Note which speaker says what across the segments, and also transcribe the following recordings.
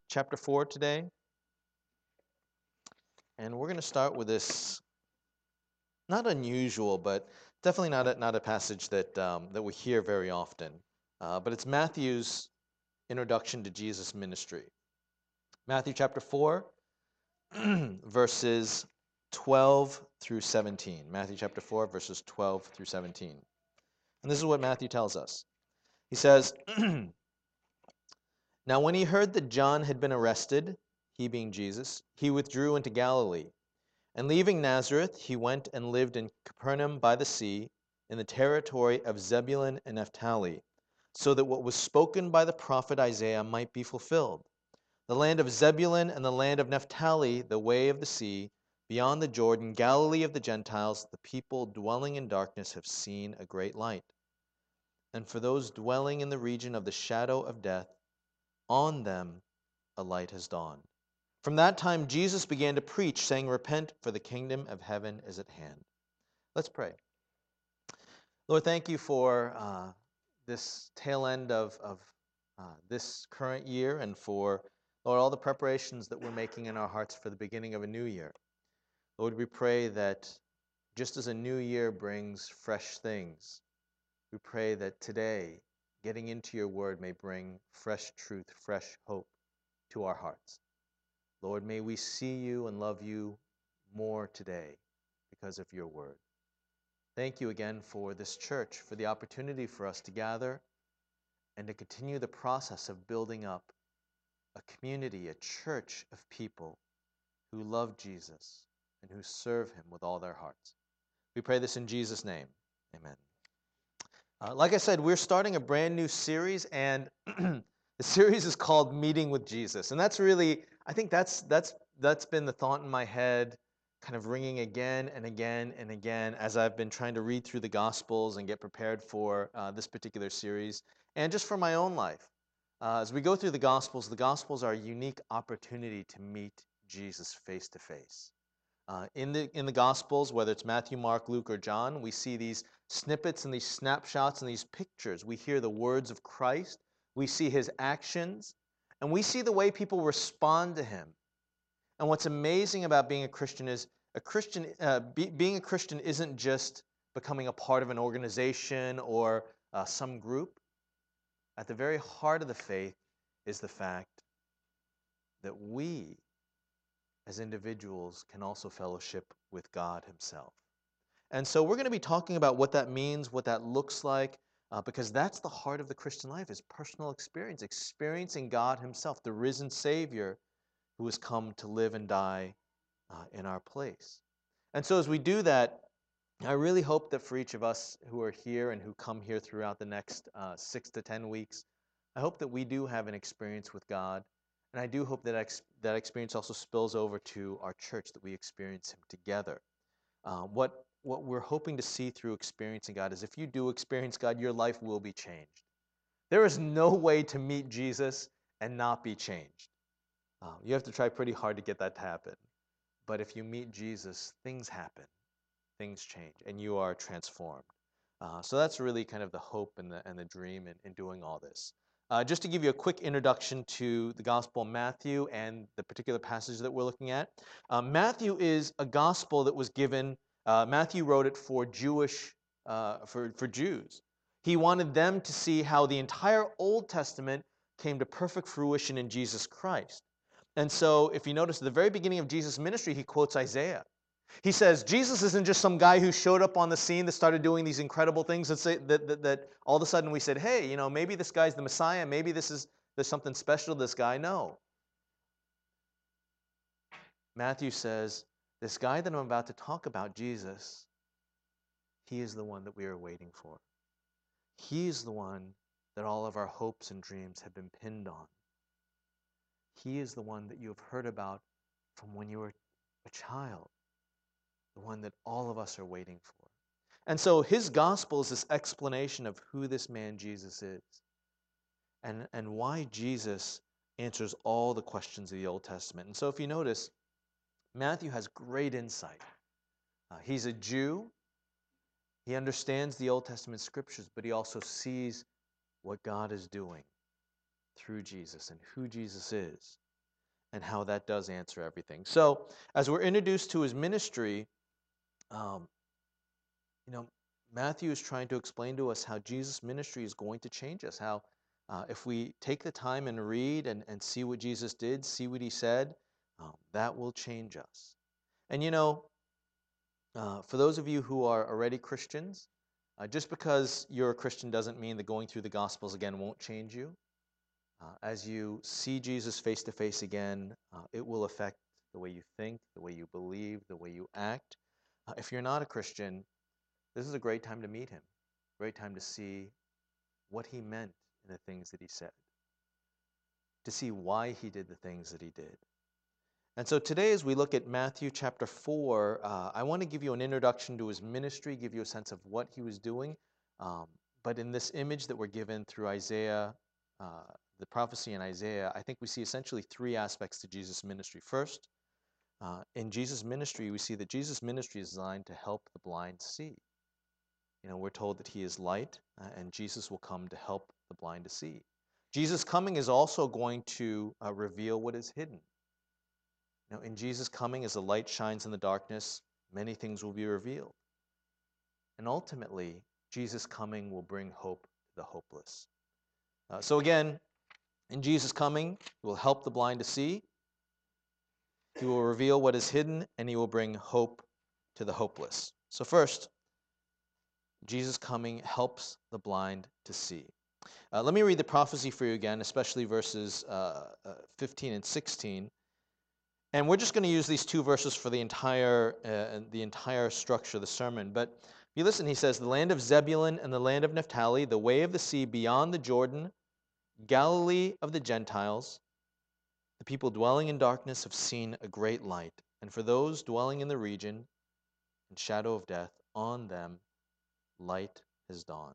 Speaker 1: chapter 4 today. And we're going to start with this not unusual, but definitely not a passage that we hear very often. But it's Matthew's introduction to Jesus' ministry. Matthew chapter 4, verses 12 through 17. Matthew chapter 4, verses 12 through 17. And this is what Matthew tells us. He says, Now when he heard that John had been arrested, he being Jesus, he withdrew into Galilee. And leaving Nazareth, he went and lived in Capernaum by the sea, in the territory of Zebulun and Naphtali, so that what was spoken by the prophet Isaiah might be fulfilled. The land of Zebulun and the land of Naphtali, the way of the sea, beyond the Jordan, Galilee of the Gentiles, the people dwelling in darkness have seen a great light. And for those dwelling in the region of the shadow of death, on them a light has dawned. From that time, Jesus began to preach, saying, Repent, for the kingdom of heaven is at hand. Let's pray. Lord, thank you for this tail end of this current year and for, Lord, all the preparations that we're making in our hearts for the beginning of a new year. Lord, we pray that just as a new year brings fresh things, we pray that today, getting into your word may bring fresh truth, fresh hope to our hearts. Lord, may we see you and love you more today because of your word. Thank you again for this church, for the opportunity for us to gather and to continue the process of building up a community, a church of people who love Jesus and who serve him with all their hearts. We pray this in Jesus' name. Amen. Like I said, we're starting a brand new series, and the series is called Meeting with Jesus. And that's really, I think that's been the thought in my head, kind of ringing again and again and again as I've been trying to read through the Gospels and get prepared for this particular series, and just for my own life. As we go through the Gospels are a unique opportunity to meet Jesus face to face. In the Gospels, whether it's Matthew, Mark, Luke, or John, we see these snippets and these snapshots and these pictures. We hear the words of Christ, we see his actions, and we see the way people respond to him. And what's amazing about being a Christian is being a Christian isn't just becoming a part of an organization or some group. At the very heart of the faith is the fact that we, as individuals, can also fellowship with God himself. And so we're going to be talking about what that means, what that looks like, because that's the heart of the Christian life, is personal experience, experiencing God himself, the risen Savior who has come to live and die in our place. And so as we do that, I really hope that for each of us who are here and who come here throughout the next 6 to 10 weeks, I hope that we do have an experience with God. And I do hope that that experience also spills over to our church, that we experience him together. What we're hoping to see through experiencing God is if you do experience God, your life will be changed. There is no way to meet Jesus and not be changed. You have to try pretty hard to get that to happen. But if you meet Jesus, things happen, things change, and you are transformed. So that's really kind of the hope and the dream in doing all this. Just to give you a quick introduction to the Gospel of Matthew and the particular passage that we're looking at. Matthew is a gospel that was given, Matthew wrote it for for Jews. He wanted them to see how the entire Old Testament came to perfect fruition in Jesus Christ. And so if you notice at the very beginning of Jesus' ministry, he quotes Isaiah. He says, Jesus isn't just some guy who showed up on the scene that started doing these incredible things that all of a sudden we said, hey, maybe this guy's the Messiah. Maybe there's something special to this guy. No. Matthew says, this guy that I'm about to talk about, Jesus, he is the one that we are waiting for. He is the one that all of our hopes and dreams have been pinned on. He is the one that you have heard about from when you were a child. The one that all of us are waiting for. And so his gospel is this explanation of who this man Jesus is and why Jesus answers all the questions of the Old Testament. And so if you notice, Matthew has great insight. He's a Jew. He understands the Old Testament scriptures, but he also sees what God is doing through Jesus and who Jesus is. and how that does answer everything. So, as we're introduced to his ministry, um, you know, Matthew is trying to explain to us how Jesus' ministry is going to change us. How, if we take the time and read and see what Jesus did, see what he said, that will change us. And for those of you who are already Christians, just because you're a Christian doesn't mean that going through the Gospels again won't change you. As you see Jesus face to face again, it will affect the way you think, the way you believe, the way you act. If you're not a Christian, this is a great time to meet him, great time to see what he meant in the things that he said, to see why he did the things that he did. And so today, as we look at Matthew chapter 4, I want to give you an introduction to his ministry, give you a sense of what he was doing. But in this image that we're given through Isaiah, the prophecy in Isaiah, I think we see essentially three aspects to Jesus' ministry. First, in Jesus' ministry, we see that Jesus' ministry is designed to help the blind see. We're told that he is light, and Jesus will come to help the blind to see. Jesus' coming is also going to reveal what is hidden. In Jesus' coming, as the light shines in the darkness, many things will be revealed. And ultimately, Jesus' coming will bring hope to the hopeless. So again, in Jesus' coming, he will help the blind to see, he will reveal what is hidden, and he will bring hope to the hopeless. So first, Jesus' coming helps the blind to see. Let me read the prophecy for you again, especially verses 15 and 16. And we're just going to use these two verses for the entire structure of the sermon. But if you listen, he says, "The land of Zebulun and the land of Naphtali, the way of the sea beyond the Jordan, Galilee of the Gentiles, the people dwelling in darkness have seen a great light. And for those dwelling in the region and shadow of death, on them light has dawned."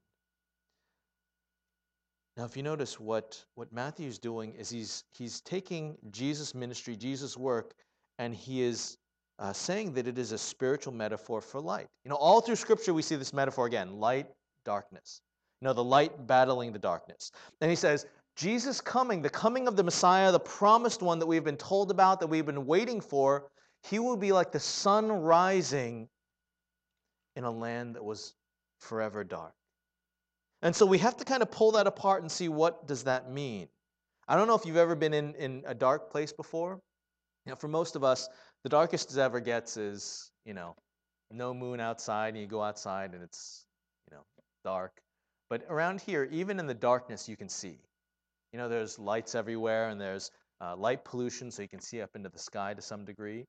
Speaker 1: Now, if you notice what Matthew's doing is he's taking Jesus' ministry, Jesus' work, and he is saying that it is a spiritual metaphor for light. All through Scripture we see this metaphor again: light, darkness. The light battling the darkness. And he says, Jesus coming, the coming of the Messiah, the promised one that we've been told about, that we've been waiting for, he will be like the sun rising in a land that was forever dark. And so we have to kind of pull that apart and see, what does that mean? I don't know if you've ever been in a dark place before. For most of us, the darkest it ever gets is, no moon outside, and you go outside and it's, dark. But around here, even in the darkness, you can see. There's lights everywhere, and there's light pollution, so you can see up into the sky to some degree.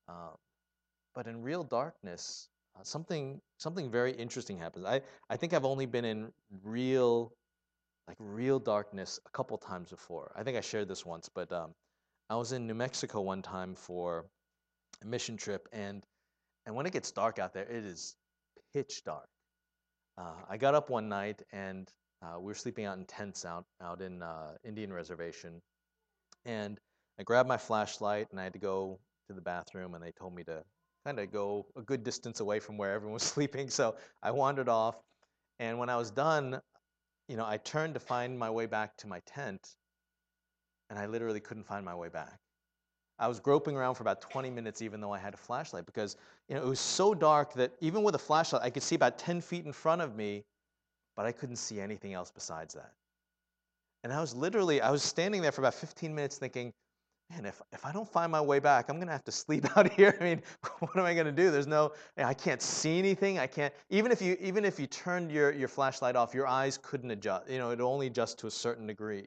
Speaker 1: But in real darkness, something very interesting happens. I think I've only been in real darkness a couple times before. I think I shared this once, but I was in New Mexico one time for a mission trip, and when it gets dark out there, it is pitch dark. I got up one night, and we were sleeping out in tents out in Indian reservation, and I grabbed my flashlight, and I had to go to the bathroom, and they told me to kind of go a good distance away from where everyone was sleeping. So I wandered off, and when I was done, I turned to find my way back to my tent, and I literally couldn't find my way back. I was groping around for about 20 minutes, even though I had a flashlight, because it was so dark that even with a flashlight, I could see about 10 feet in front of me, but I couldn't see anything else besides that. And I was standing there for about 15 minutes thinking, man, if I don't find my way back, I'm going to have to sleep out here. I mean, what am I going to do? I can't see anything. I can't, even if you turned your flashlight off, your eyes couldn't adjust. It only adjust to a certain degree.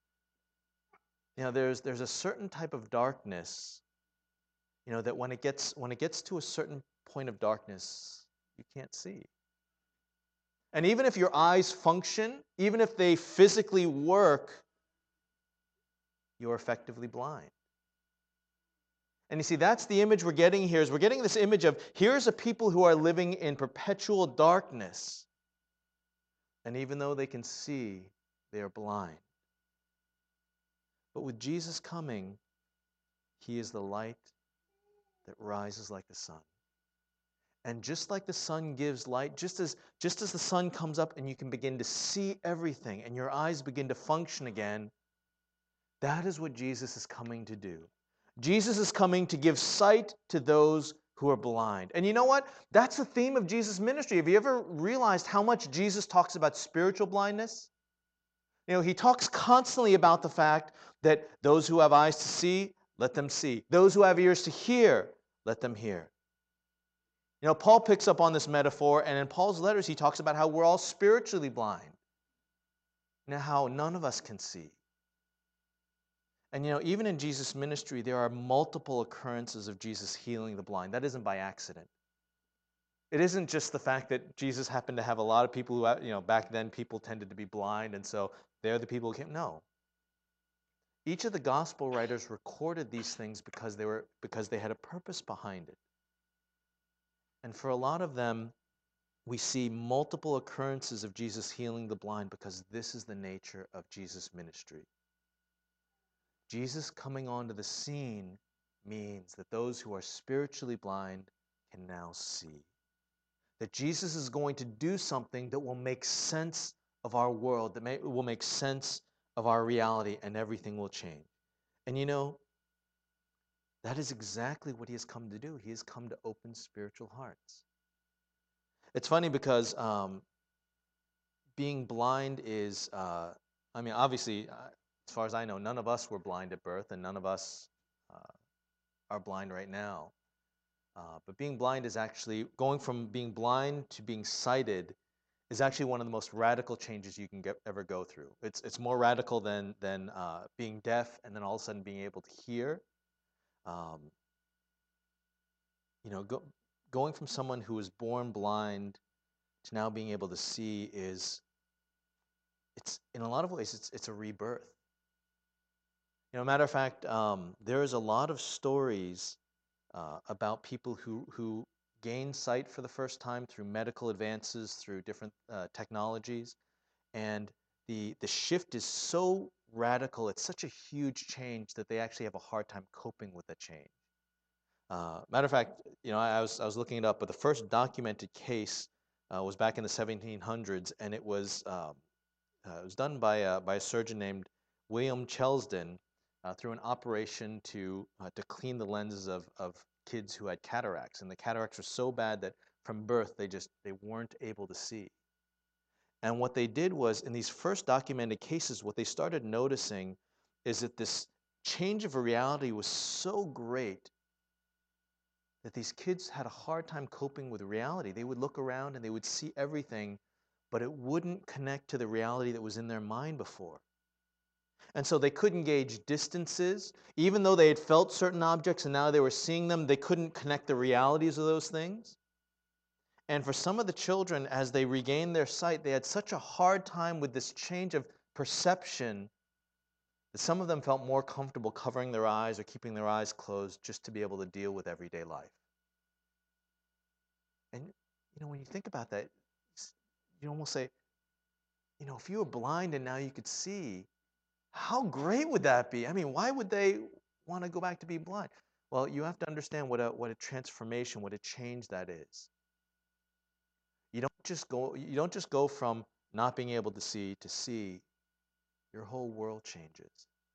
Speaker 1: There's a certain type of darkness, that when it gets to a certain point of darkness, you can't see. And even if your eyes function, even if they physically work, you're effectively blind. And you see, that's the image we're getting here. Is we're getting this image of, here's a people who are living in perpetual darkness. And even though they can see, they are blind. But with Jesus coming, he is the light that rises like the sun. And just like the sun gives light, just as the sun comes up and you can begin to see everything and your eyes begin to function again, that is what Jesus is coming to do. Jesus is coming to give sight to those who are blind. And you know what? That's the theme of Jesus' ministry. Have you ever realized how much Jesus talks about spiritual blindness? He talks constantly about the fact that those who have eyes to see, let them see. Those who have ears to hear, let them hear. Paul picks up on this metaphor, and in Paul's letters, he talks about how we're all spiritually blind. How none of us can see. And even in Jesus' ministry, there are multiple occurrences of Jesus healing the blind. That isn't by accident. It isn't just the fact that Jesus happened to have a lot of people who, back then people tended to be blind, and so they're the people who came. No. Each of the gospel writers recorded these things because they had a purpose behind it. And for a lot of them, we see multiple occurrences of Jesus healing the blind because this is the nature of Jesus' ministry. Jesus coming onto the scene means that those who are spiritually blind can now see. That Jesus is going to do something that will make sense of our world, that will make sense of our reality, and everything will change. And that is exactly what he has come to do. He has come to open spiritual hearts. It's funny because being blind is, obviously, as far as I know, none of us were blind at birth, and none of us are blind right now. But being blind is actually, going from being blind to being sighted is actually one of the most radical changes you can ever go through. It's more radical than being deaf and then all of a sudden being able to hear. Going from someone who was born blind to now being able to see it's in a lot of ways it's a rebirth. Matter of fact, there is a lot of stories about people who gain sight for the first time through medical advances, through different technologies, and the shift is so radical. It's such a huge change that they actually have a hard time coping with the change. Matter of fact, I was looking it up, but the first documented case was back in the 1700s, and it was done by a surgeon named William Chelsden through an operation to clean the lenses of kids who had cataracts, and the cataracts were so bad that from birth they weren't able to see. And what they did was, in these first documented cases, what they started noticing is that this change of reality was so great that these kids had a hard time coping with reality. They would look around and they would see everything, but it wouldn't connect to the reality that was in their mind before. And so they couldn't gauge distances. Even though they had felt certain objects and now they were seeing them, they couldn't connect the realities of those things. And for some of the children, as they regained their sight, they had such a hard time with this change of perception that some of them felt more comfortable covering their eyes or keeping their eyes closed just to be able to deal with everyday life. And, when you think about that, you almost say, if you were blind and now you could see, how great would that be? Why would they want to go back to being blind? Well, you have to understand what a transformation, what a change that is. You don't just go from not being able to see. Your whole world changes.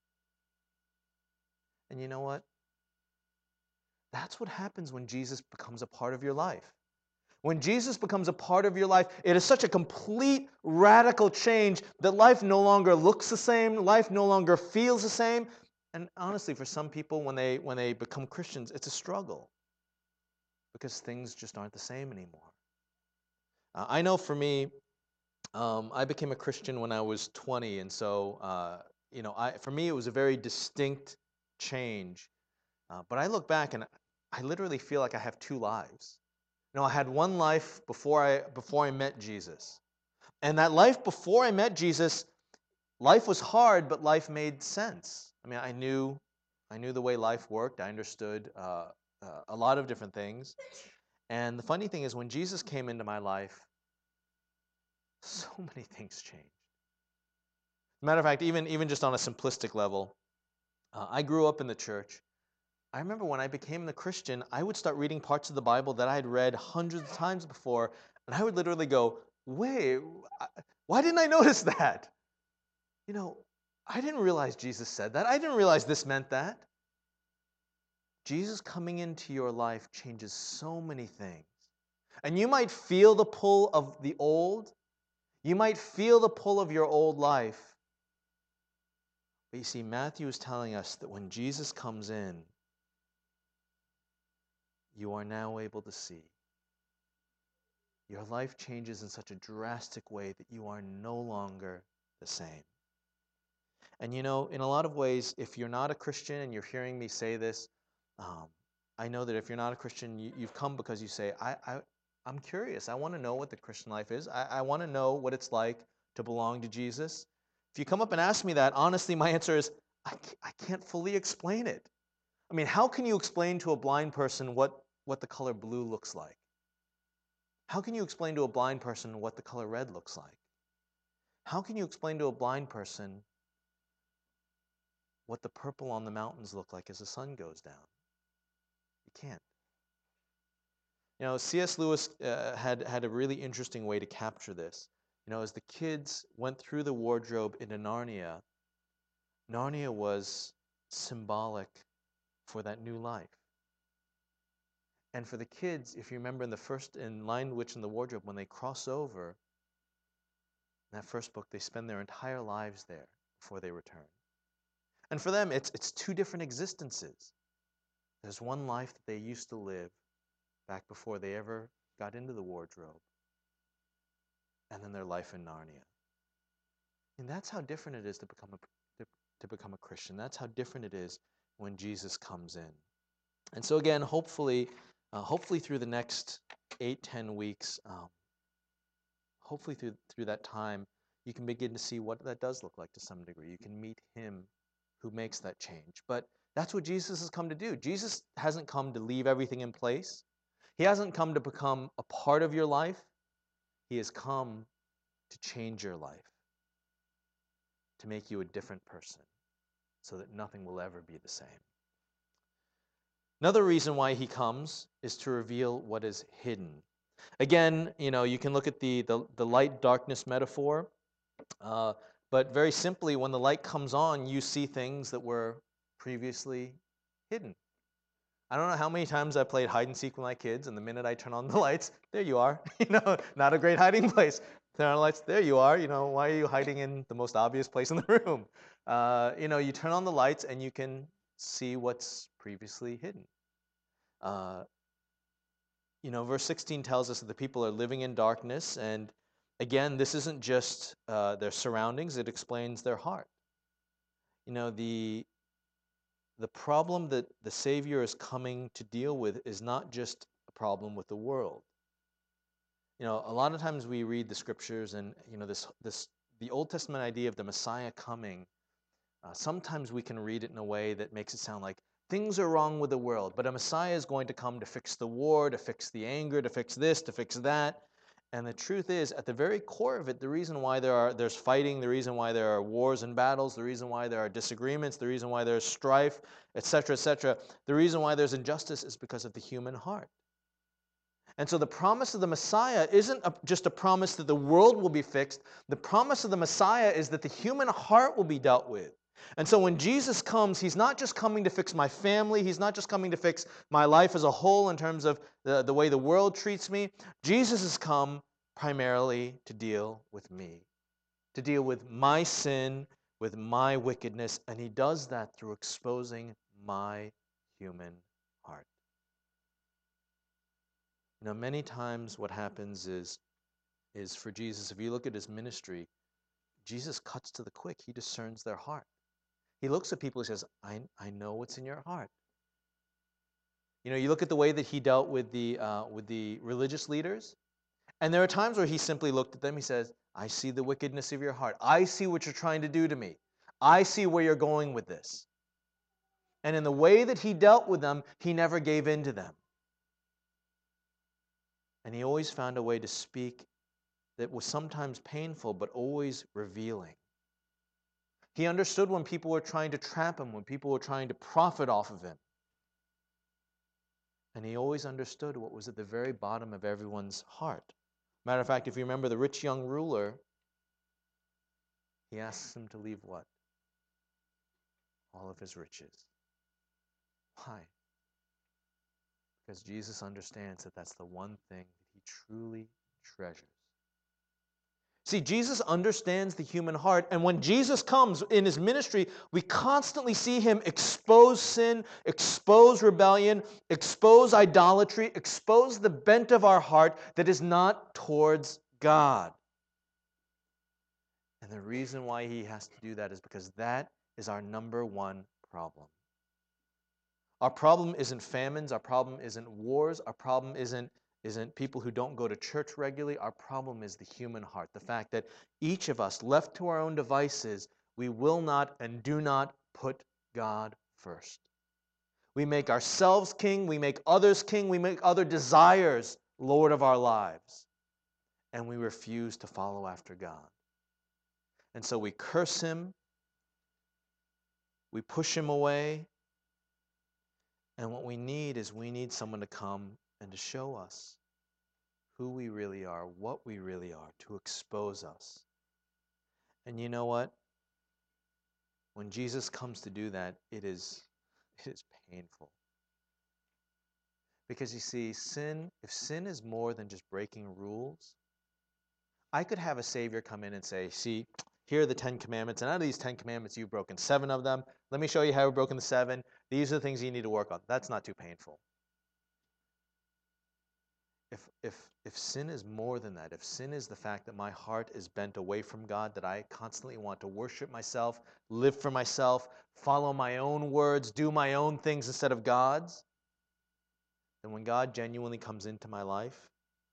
Speaker 1: And you know what? That's what happens when Jesus becomes a part of your life. When Jesus becomes a part of your life, it is such a complete, radical change that life no longer looks the same, life no longer feels the same. And honestly, for some people, when they become Christians, it's a struggle because things just aren't the same anymore. I know for me, I became a Christian when I was 20, and so for me it was a very distinct change. But I look back and I literally feel like I have two lives. I had one life before I met Jesus, and that life before I met Jesus, life was hard, but life made sense. I knew the way life worked. I understood a lot of different things. And the funny thing is, when Jesus came into my life, so many things changed. As a matter of fact, even just on a simplistic level, I grew up in the church. I remember when I became the Christian, I would start reading parts of the Bible that I had read hundreds of times before, and I would literally go, wait, why didn't I notice that? I didn't realize Jesus said that. I didn't realize this meant that. Jesus coming into your life changes so many things. And you might feel the pull of the old. You might feel the pull of your old life. But you see, Matthew is telling us that when Jesus comes in, you are now able to see. Your life changes in such a drastic way that you are no longer the same. And in a lot of ways, if you're not a Christian and you're hearing me say this, I know that if you're not a Christian, you've come because you say, I'm curious. I want to know what the Christian life is. I want to know what it's like to belong to Jesus. If you come up and ask me that, honestly, my answer is, I can't fully explain it. I mean, how can you explain to a blind person what the color blue looks like? How can you explain to a blind person what the color red looks like? How can you explain to a blind person what the purple on the mountains look like as the sun goes down? You can't. C.S. Lewis had a really interesting way to capture this. As the kids went through the wardrobe into Narnia, Narnia was symbolic for that new life. And for the kids, if you remember in Lion, Witch, and the Wardrobe, when they cross over, in that first book, they spend their entire lives there before they return. And for them, it's two different existences. There's one life that they used to live back before they ever got into the wardrobe, and then their life in Narnia. And that's how different it is to become a Christian. That's how different it is when Jesus comes in. And so again, hopefully through the next 8-10 weeks, hopefully through that time, you can begin to see what that does look like to some degree. You can meet him who makes that change. But that's what Jesus has come to do. Jesus hasn't come to leave everything in place. He hasn't come to become a part of your life. He has come to change your life, to make you a different person, so that nothing will ever be the same. Another reason why he comes is to reveal what is hidden. Again, you can look at the light-darkness metaphor, but very simply, when the light comes on, you see things that were previously hidden. I don't know how many times I played hide and seek with my kids, and the minute I turn on the lights, there you are. Not a great hiding place. Turn on the lights, there you are. Why are you hiding in the most obvious place in the room? You turn on the lights and you can see what's previously hidden. Verse 16 tells us that the people are living in darkness, and again, this isn't just their surroundings, it explains their heart. The problem that the Savior is coming to deal with is not just a problem with the world. A lot of times we read the scriptures and, the Old Testament idea of the Messiah coming, sometimes we can read it in a way that makes it sound like things are wrong with the world, but a Messiah is going to come to fix the war, to fix the anger, to fix this, to fix that. And the truth is, at the very core of it, the reason why there's fighting, the reason why there are wars and battles, the reason why there are disagreements, the reason why there's strife, etc., the reason why there's injustice is because of the human heart. And so the promise of the Messiah isn't just a promise that the world will be fixed. The promise of the Messiah is that the human heart will be dealt with. And so when Jesus comes, he's not just coming to fix my family. He's not just coming to fix my life as a whole in terms of the way the world treats me. Jesus has come primarily to deal with me, to deal with my sin, with my wickedness, and he does that through exposing my human heart. Many times what happens is for Jesus, if you look at his ministry, Jesus cuts to the quick. He discerns their heart. He looks at people and says, I know what's in your heart. You look at the way that he dealt with the religious leaders, and there are times where he simply looked at them. He says, I see the wickedness of your heart. I see what you're trying to do to me. I see where you're going with this. And in the way that he dealt with them, he never gave in to them. And he always found a way to speak that was sometimes painful, but always revealing. He understood when people were trying to trap him, when people were trying to profit off of him. And he always understood what was at the very bottom of everyone's heart. Matter of fact, if you remember the rich young ruler, he asks him to leave what? All of his riches. Why? Because Jesus understands that that's the one thing that he truly treasures. See, Jesus understands the human heart, and when Jesus comes in his ministry, we constantly see him expose sin, expose rebellion, expose idolatry, expose the bent of our heart that is not towards God. And the reason why he has to do that is because that is our number one problem. Our problem isn't famines, our problem isn't wars, our problem isn't people who don't go to church regularly. Our problem is the human heart. The fact that each of us, left to our own devices, we will not and do not put God first. We make ourselves king, we make others king, we make other desires Lord of our lives, and we refuse to follow after God. And so we curse him, we push him away, and what we need is someone to come and to show us who we really are, what we really are, to expose us. And you know what? When Jesus comes to do that, it is painful. Because you see, if sin is more than just breaking rules, I could have a Savior come in and say, see, here are the 10 Commandments, and out of these 10 Commandments, you've broken 7 of them. Let me show you how you've broken the 7. These are the things you need to work on. That's not too painful. If sin is more than that, if sin is the fact that my heart is bent away from God, that I constantly want to worship myself, live for myself, follow my own words, do my own things instead of God's, then when God genuinely comes into my life,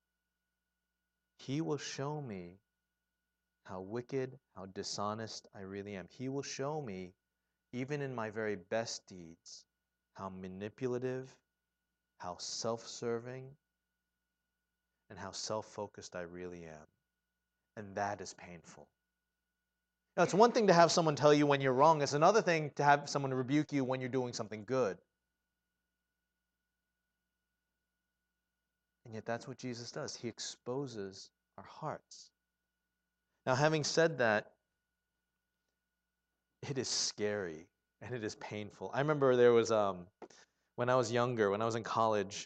Speaker 1: he will show me how wicked, how dishonest I really am. He will show me, even in my very best deeds, how manipulative, how self-serving, and how self-focused I really am. And that is painful. Now, it's one thing to have someone tell you when you're wrong. It's another thing to have someone rebuke you when you're doing something good. And yet that's what Jesus does. He exposes our hearts. Now, having said that, it is scary and it is painful. I remember there was, when I was younger, when I was in college,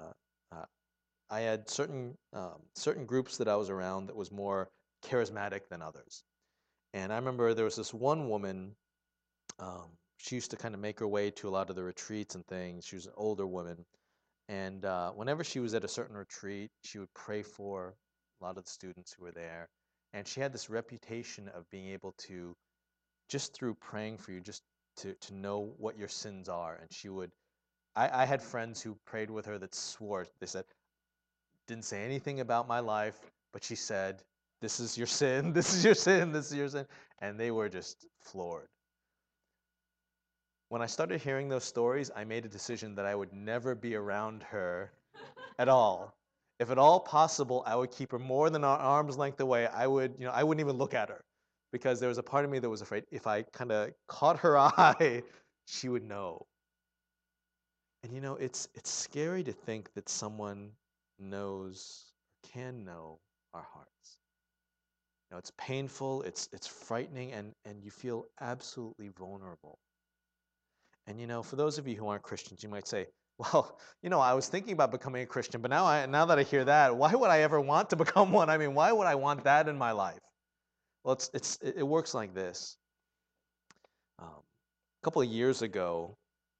Speaker 1: I had certain groups that I was around that was more charismatic than others. And I remember there was this one woman, she used to kind of make her way to a lot of the retreats and things. She was an older woman. And whenever she was at a certain retreat, she would pray for a lot of the students who were there. And she had this reputation of being able to, just through praying for you, just to know what your sins are. And she would, I had friends who prayed with her that swore, they said, didn't say anything about my life, but she said, this is your sin, this is your sin, this is your sin. And they were just floored. When I started hearing those stories, I made a decision that I would never be around her at all. If at all possible, I would keep her more than an arm's length away. I wouldn't even look at her, because there was a part of me that was afraid if I kind of caught her eye, she would know. And it's scary to think that someone knows, can know our hearts. It's painful, it's frightening, and you feel absolutely vulnerable. And for those of you who aren't Christians, you might say, well, I was thinking about becoming a Christian, but now that I hear that, why would I ever want to become one? I mean, why would I want that in my life? Well, it works like this. A couple of years ago,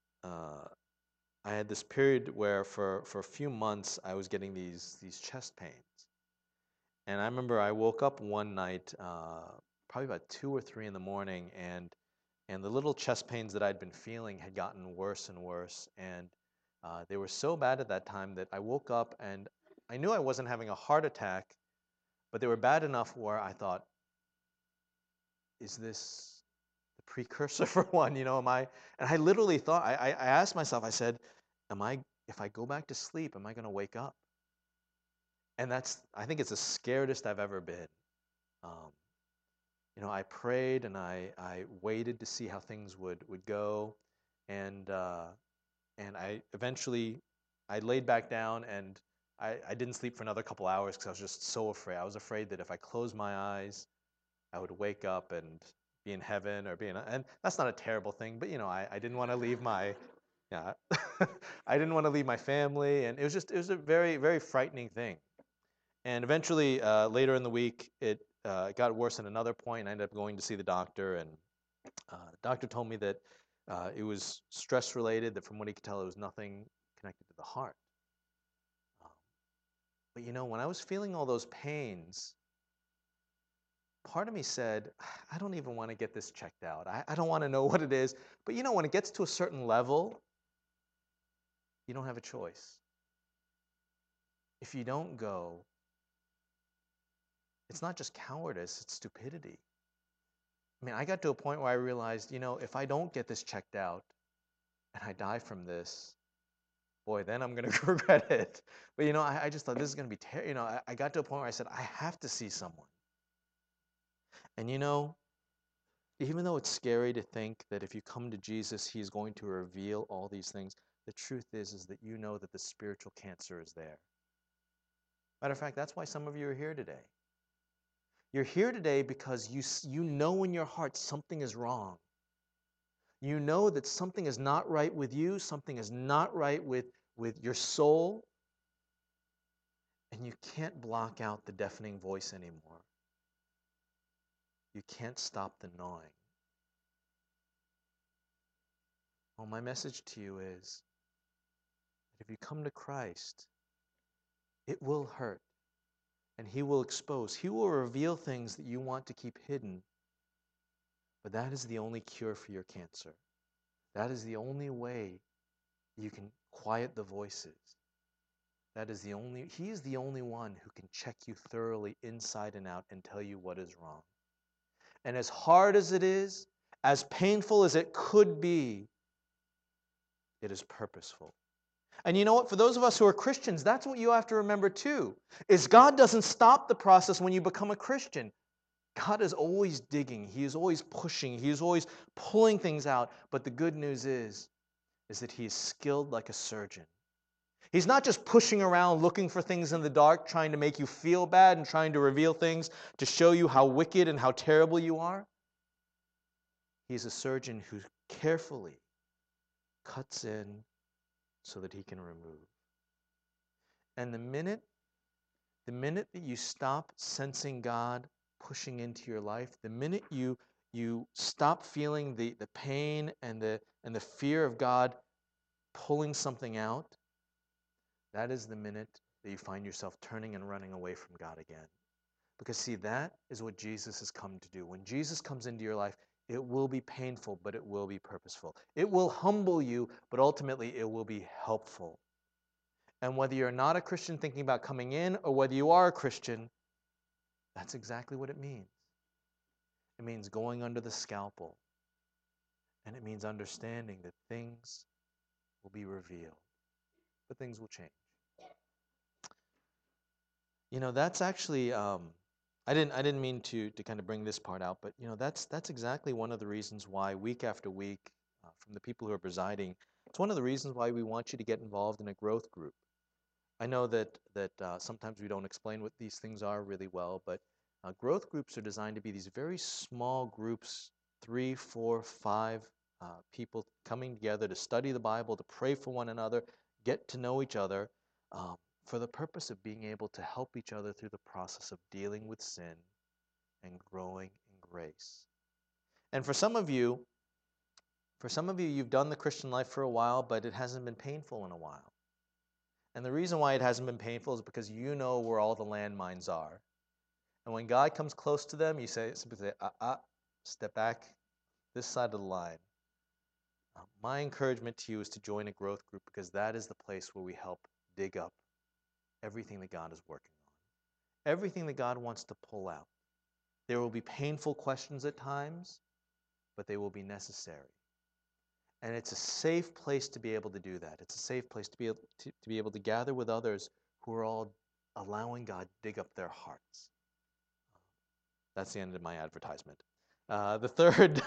Speaker 1: I had this period where for a few months I was getting these chest pains. And I remember I woke up one night, probably about 2 or 3 in the morning, and the little chest pains that I'd been feeling had gotten worse and worse. And they were so bad at that time that I woke up and I knew I wasn't having a heart attack, but they were bad enough where I thought, is this the precursor for one? Am I? And I literally thought, I asked myself, I said, if I go back to sleep, am I going to wake up? And I think it's the scariest I've ever been. I prayed and I waited to see how things would go, and I eventually I laid back down, and I didn't sleep for another couple hours because I was just so afraid. I was afraid that if I closed my eyes, I would wake up and be in heaven and that's not a terrible thing, but I didn't want to leave my Yeah, I didn't want to leave my family, and it was a very, very frightening thing. And eventually, later in the week, it got worse at another point. I ended up going to see the doctor, and the doctor told me that it was stress related, that from what he could tell, it was nothing connected to the heart. Um, but when I was feeling all those pains, part of me said, I don't even want to get this checked out. I don't want to know what it is. But when it gets to a certain level, you don't have a choice. If you don't go, it's not just cowardice, it's stupidity. I mean, I got to a point where I realized, if I don't get this checked out and I die from this, boy, then I'm going to regret it. But, I just thought this is going to be terrible. I got to a point where I said, I have to see someone. And, even though it's scary to think that if you come to Jesus, he's going to reveal all these things, the truth is that you know that the spiritual cancer is there. Matter of fact, that's why some of you are here today. You're here today because you know in your heart something is wrong. You know that something is not right with you, something is not right with your soul, and you can't block out the deafening voice anymore. You can't stop the gnawing. Well, my message to you is that if you come to Christ, it will hurt, and he will expose. He will reveal things that you want to keep hidden, but that is the only cure for your cancer. That is the only way you can quiet the voices. He is the only one who can check you thoroughly inside and out and tell you what is wrong. And as hard as it is, as painful as it could be, it is purposeful. And you know what? For those of us who are Christians, that's what you have to remember too, is God doesn't stop the process when you become a Christian. God is always digging. He is always pushing. He is always pulling things out. But the good news is that he is skilled like a surgeon. He's not just pushing around looking for things in the dark, trying to make you feel bad and trying to reveal things to show you how wicked and how terrible you are. He's a surgeon who carefully cuts in so that he can remove. And the minute that you stop sensing God pushing into your life, the minute you stop feeling the pain and the fear of God pulling something out, that is the minute that you find yourself turning and running away from God again. Because see, that is what Jesus has come to do. When Jesus comes into your life, it will be painful, but it will be purposeful. It will humble you, but ultimately it will be helpful. And whether you're not a Christian thinking about coming in, or whether you are a Christian, that's exactly what it means. It means going under the scalpel. And it means understanding that things will be revealed, but things will change. That's actually I didn't mean to kind of bring this part out, but that's exactly one of the reasons why week after week, from the people who are presiding, it's one of the reasons why we want you to get involved in a growth group. I know that sometimes we don't explain what these things are really well, but growth groups are designed to be these very small groups, 3, 4, 5 people coming together to study the Bible, to pray for one another, get to know each other, for the purpose of being able to help each other through the process of dealing with sin and growing in grace. And for some of you, you've done the Christian life for a while, but it hasn't been painful in a while. And the reason why it hasn't been painful is because you know where all the landmines are. And when God comes close to them, you simply say, step back this side of the line. My encouragement to you is to join a growth group, because that is the place where we help dig up everything that God is working on, everything that God wants to pull out. There will be painful questions at times, but they will be necessary. And it's a safe place to be able to do that. It's a safe place to be able to gather with others who are all allowing God to dig up their hearts. That's the end of my advertisement. The third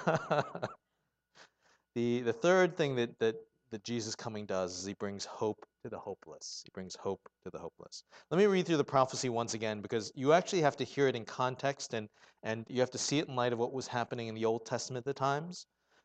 Speaker 1: the third thing that Jesus coming does is he brings hope to the hopeless. He brings hope to the hopeless. Let me read through the prophecy once again, because you actually have to hear it in context, and you have to see it in light of what was happening in the Old Testament at the times.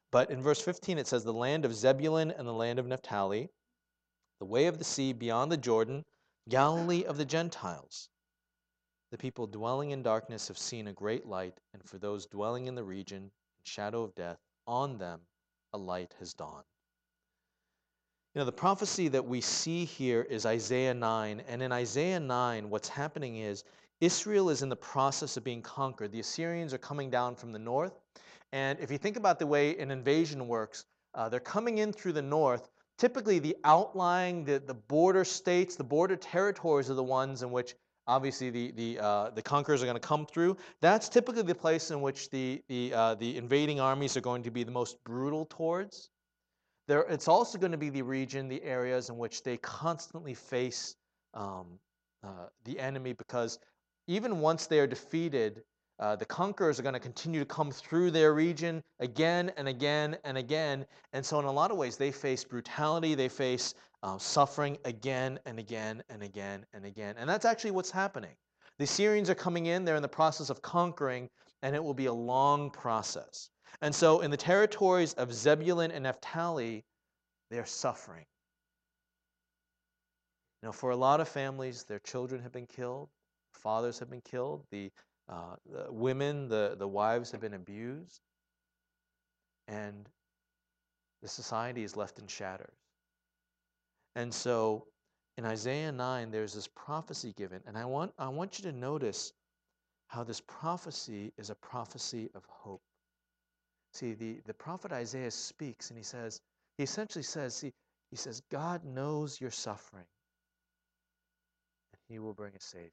Speaker 1: But in verse 15 it says, the land of Zebulun and the land of Naphtali, the way of the sea beyond the Jordan, Galilee of the Gentiles. The people dwelling in darkness have seen a great light, and for those dwelling in the region and shadow of death, on them a light has dawned. You know, the prophecy that we see here is Isaiah 9, and in Isaiah 9, what's happening is Israel is in the process of being conquered. The Assyrians are coming down from the north, and if you think about the way an invasion works, they're coming in through the north. Typically, the outlying, the border states, the border territories are the ones in which obviously the conquerors are going to come through. That's typically the place in which the invading armies are going to be the most brutal towards. It's also going to be the region, the areas in which they constantly face um, the enemy, because even once they are defeated, the conquerors are going to continue to come through their region again and again and again. And so, in a lot of ways, they face brutality, they face suffering again and again and again and again. And that's actually what's happening. The Assyrians are coming in, they're in the process of conquering, and it will be a long process. And so, in the territories of Zebulun and Naphtali, they're suffering. You know, for a lot of families, their children have been killed, fathers have been killed, the women, the wives have been abused, and the society is left in shatters. And so, in Isaiah 9, there's this prophecy given, and I want you to notice how this prophecy is a prophecy of hope. See, the prophet Isaiah speaks, and he essentially says, he says, God knows your suffering, and he will bring a Savior.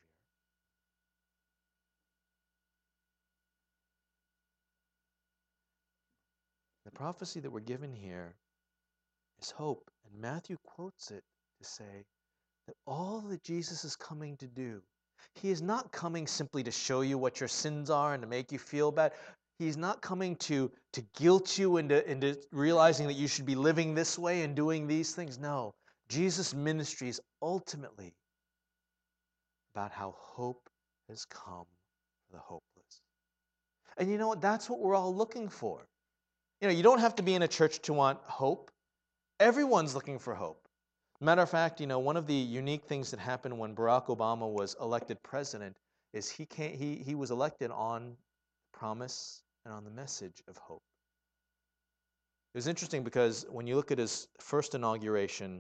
Speaker 1: The prophecy that we're given here is hope, and Matthew quotes it to say that all that Jesus is coming to do, he is not coming simply to show you what your sins are and to make you feel bad. He's not coming to guilt you into realizing that you should be living this way and doing these things. No, Jesus' ministry is ultimately about how hope has come for the hopeless. And you know what? That's what we're all looking for. You know, you don't have to be in a church to want hope. Everyone's looking for hope. Matter of fact, you know, one of the unique things that happened when Barack Obama was elected president is he was elected on promise and on the message of hope. It was interesting because when you look at his first inauguration,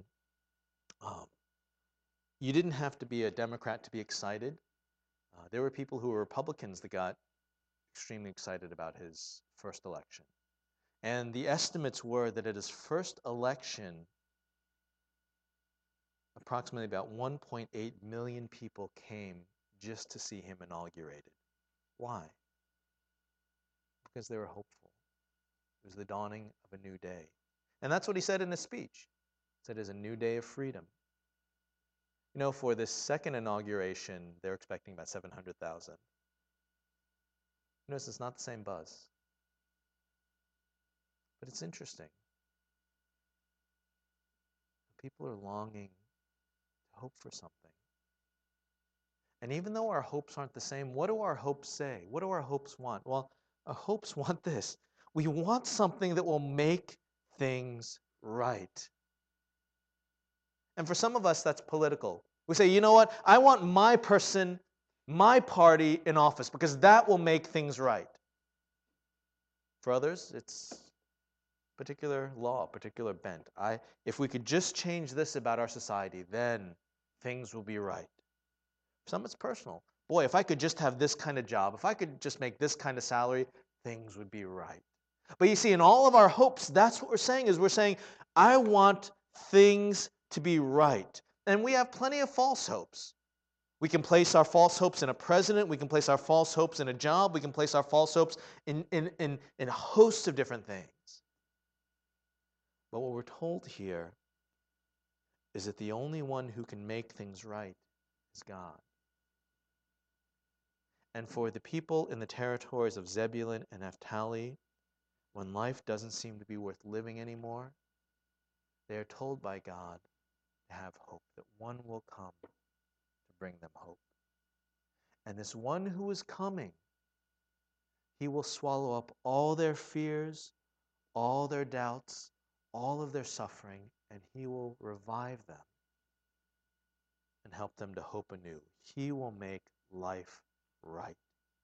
Speaker 1: you didn't have to be a Democrat to be excited. There were people who were Republicans that got extremely excited about his first election. And the estimates were that at his first election, approximately about 1.8 million people came just to see him inaugurated. Why? Because they were hopeful. It was the dawning of a new day. And that's what he said in his speech. He said it is a new day of freedom. You know, for this second inauguration, they're expecting about 700,000. Notice it's not the same buzz. But it's interesting. People are longing to hope for something. And even though our hopes aren't the same, what do our hopes say? What do our hopes want? Well, our hopes want this. We want something that will make things right. And for some of us, that's political. We say, you know what? I want my person, my party in office because that will make things right. For others, it's particular law, particular bent. If we could just change this about our society, then things will be right. For some, it's personal. Boy, if I could just have this kind of job, if I could just make this kind of salary, things would be right. But you see, in all of our hopes, that's what we're saying is we're saying, I want things to be right. And we have plenty of false hopes. We can place our false hopes in a president. We can place our false hopes in a job. We can place our false hopes in a host of different things. But what we're told here is that the only one who can make things right is God. And for the people in the territories of Zebulun and Naphtali, when life doesn't seem to be worth living anymore, they are told by God to have hope, that one will come to bring them hope. And this one who is coming, he will swallow up all their fears, all their doubts, all of their suffering, and He will revive them and help them to hope anew. He will make life right.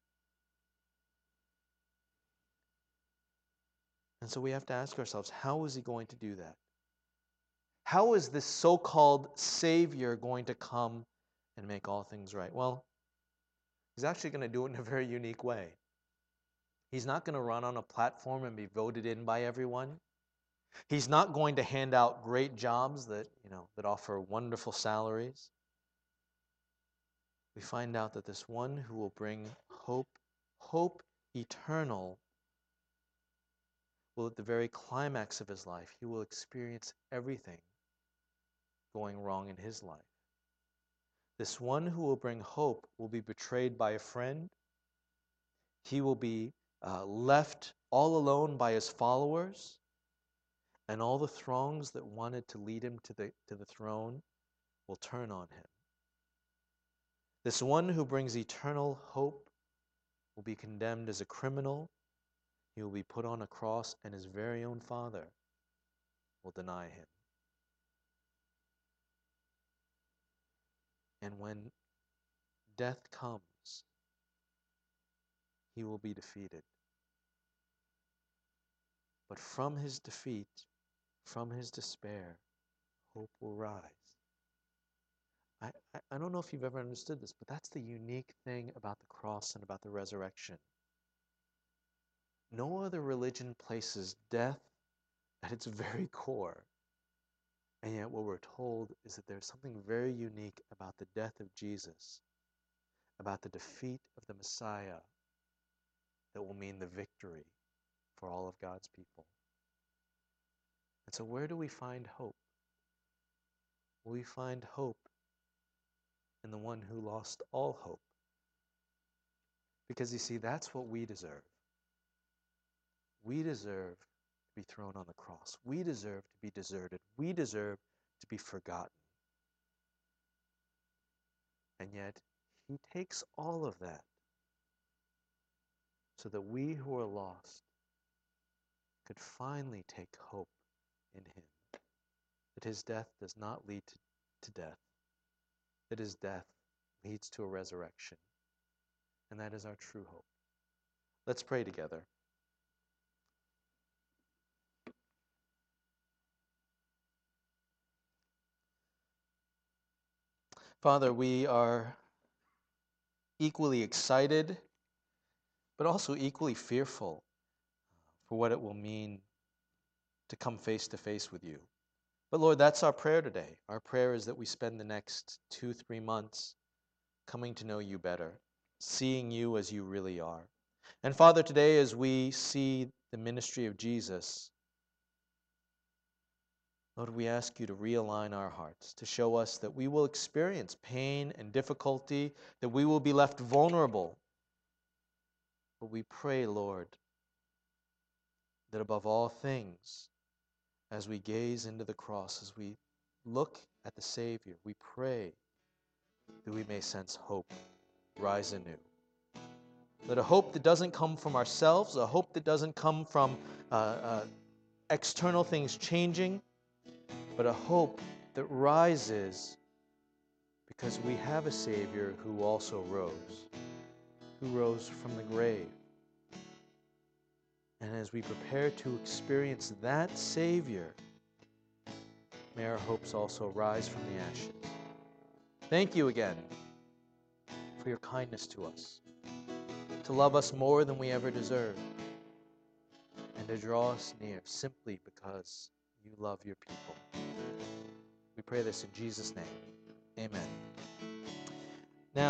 Speaker 1: And so we have to ask ourselves, how is He going to do that? How is this so-called Savior going to come and make all things right? Well, He's actually going to do it in a very unique way. He's not going to run on a platform and be voted in by everyone. He's not going to hand out great jobs that offer wonderful salaries. We find out that this one who will bring hope eternal, will at the very climax of his life, he will experience everything going wrong in his life. This one who will bring hope will be betrayed by a friend. He will be left all alone by his followers, and all the throngs that wanted to lead him to the throne will turn on him. This one who brings eternal hope will be condemned as a criminal. He will be put on a cross, and his very own Father will deny him. And when death comes, he will be defeated. But from his defeat, from his despair, hope will rise. I don't know if you've ever understood this, but that's the unique thing about the cross and about the resurrection. No other religion places death at its very core. And yet what we're told is that there's something very unique about the death of Jesus, about the defeat of the Messiah, that will mean the victory for all of God's people. And so where do we find hope? We find hope in the one who lost all hope. Because you see, that's what we deserve. We deserve to be thrown on the cross. We deserve to be deserted. We deserve to be forgotten. And yet, he takes all of that so that we who are lost could finally take hope in him. That his death does not lead to death. That his death leads to a resurrection. And that is our true hope. Let's pray together. Father, we are equally excited, but also equally fearful for what it will mean to come face to face with you. But Lord, that's our prayer today. Our prayer is that we spend the next 2-3 months coming to know you better, seeing you as you really are. And Father, today as we see the ministry of Jesus, Lord, we ask you to realign our hearts, to show us that we will experience pain and difficulty, that we will be left vulnerable. But we pray, Lord, that above all things, as we gaze into the cross, as we look at the Savior, we pray that we may sense hope rise anew. That a hope that doesn't come from ourselves, a hope that doesn't come from external things changing, but a hope that rises because we have a Savior who also rose from the grave. And as we prepare to experience that Savior, may our hopes also rise from the ashes. Thank you again for your kindness to us, to love us more than we ever deserved, and to draw us near simply because you love your people. We pray this in Jesus' name. Amen.